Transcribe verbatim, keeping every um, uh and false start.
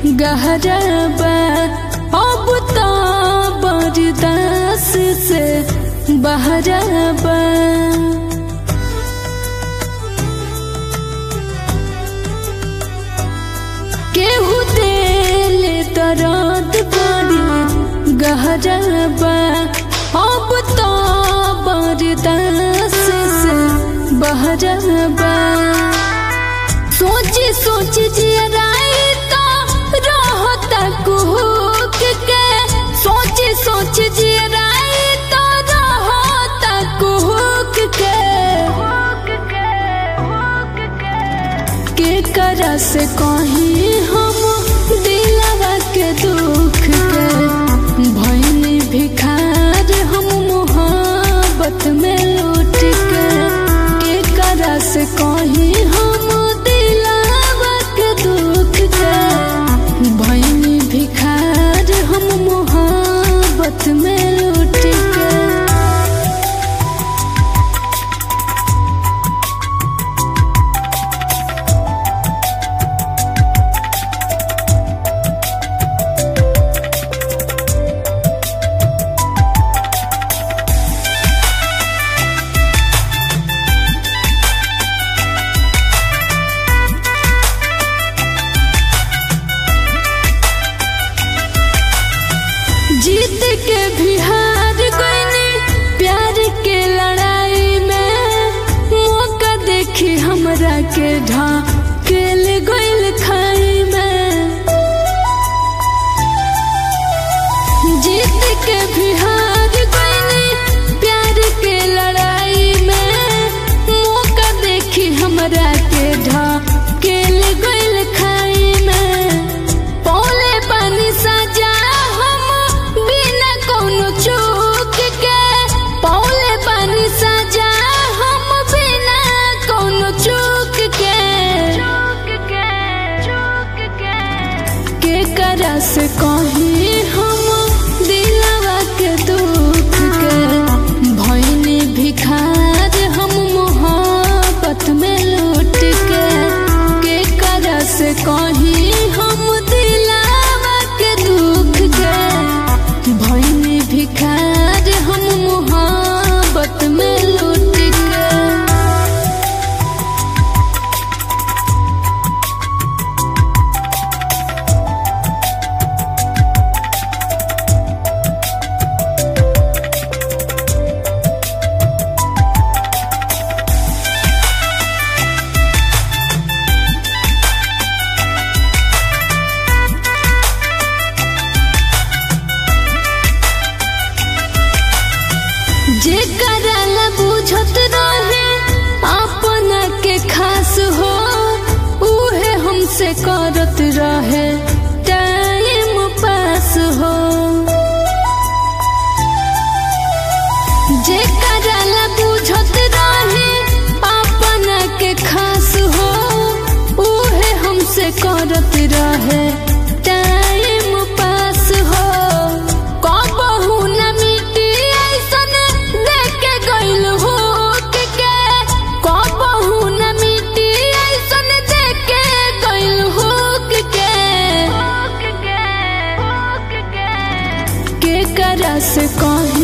गहरा बा अब तो बर्दाश्त से बहरा बा। केहू दिल दर्द बड़ी गहरा बा अब तो बर्दाश्त से बहरा बा। सोच सोच जियराई तो रहता कुहुक के, सोच सोच जियराई तो रहता कुहुक के। के करा से कहीं हम दिलवा के दुख के, भइनी भिखार हम मोहब्बत में लूट के। के करा से कहीं हम दिलवा के दुख के, भइनी भिखार हम मोहब्बत में लूट के। जीत के भी हार गईनी प्यार के लड़ाई में, मौका देखी हमरा के ढाकेल गइल खाई में। जीत के भी हार गईनी प्यार के लड़ाई में, मौका देखी हमरा के ढाकेल गइल खाई में। पौले पानी सजा चूक के, पौले पानी सजा हम बिना कौनो चूक के। के करा से कहीं हम दिलवा के दुख के, भइनी भिखार हम मोहब्बत में लूट के। के करा से कहीं हम दिलवा के दुख के, भइनी भिखार हम मोहब्बत में लूट के। जे करला बुझत रहे अपना के खास हो, उहे हमसे करत रहे टाइम पास हो। जे करला बुझत रहे अपना के खास हो, उहे हमसे करत रहे टाइम पास हो। कबहू न मिटी ऐसन देके गइल हो के, कबहू न मिटी ऐसन देके गइल हो के। के करा से कहीं